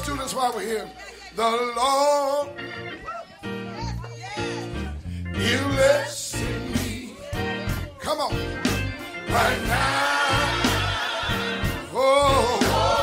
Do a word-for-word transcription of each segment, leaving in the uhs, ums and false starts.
do this while we're here. The Lord is blessing me. Come on. Right now. Oh.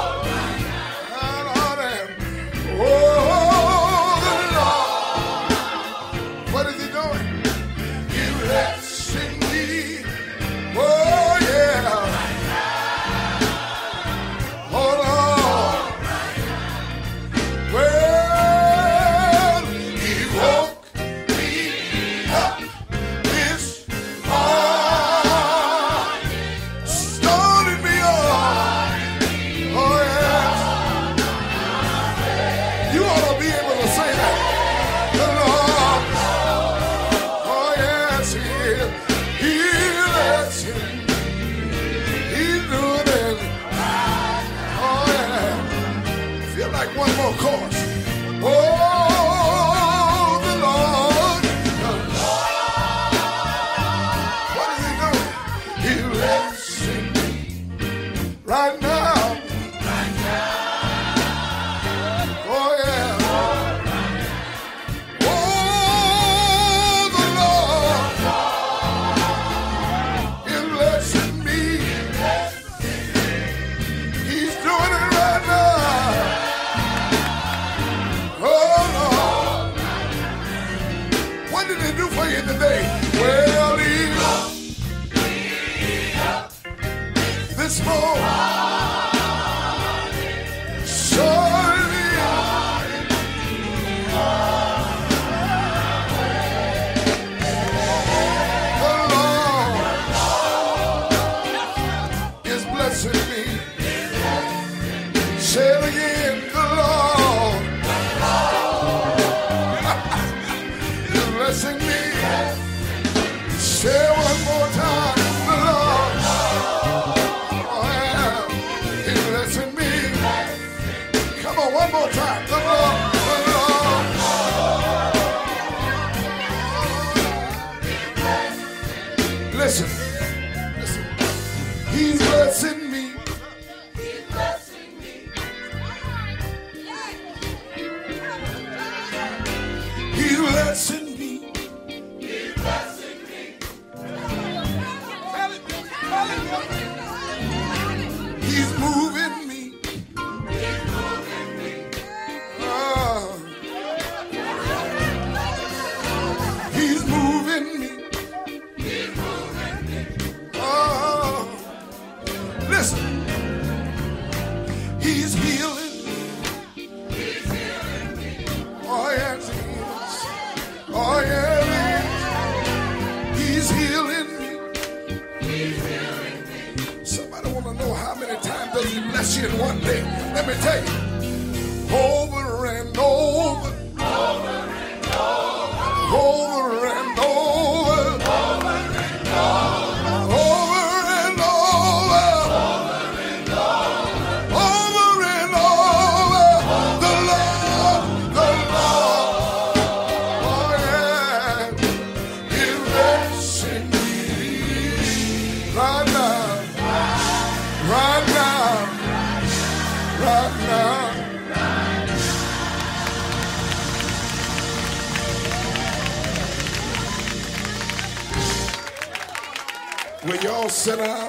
Will y'all sit down?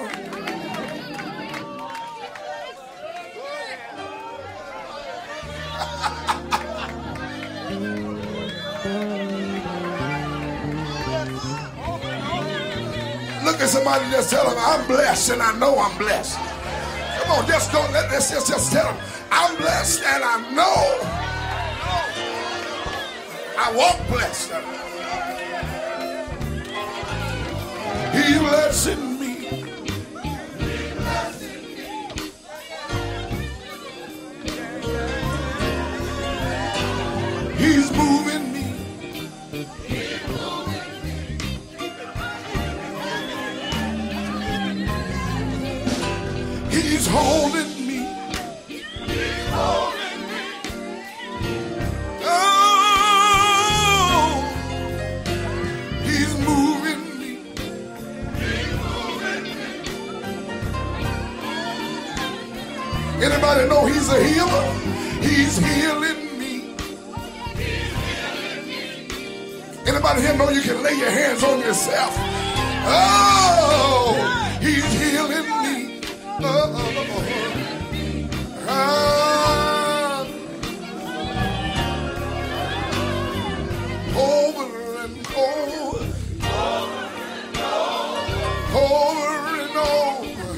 Look at somebody, just tell them, I'm blessed and I know I'm blessed. Come on, just don't let this, just, just tell them, I'm blessed and I know I walk blessed. He's blessing me. He's moving me. He's holding me. Oh, he's moving me. Anybody here know you can lay your hands on yourself? Oh, he's healing me. Oh, ah, over and over, over and over,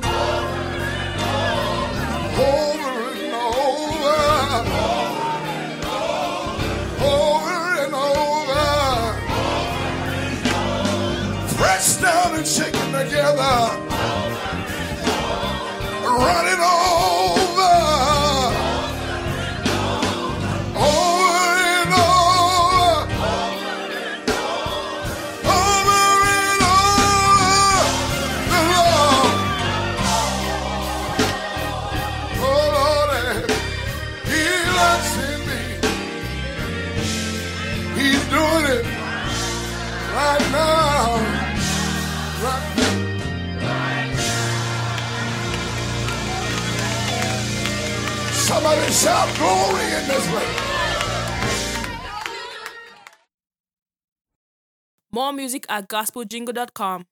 over and over, over and over, pressed down and shaken together, running over, over and over, over and over, the Lord, oh Lord, He lives in me. He's doing it right now, right now. Somebody shout glory in this place. More music at gospel jingle dot com.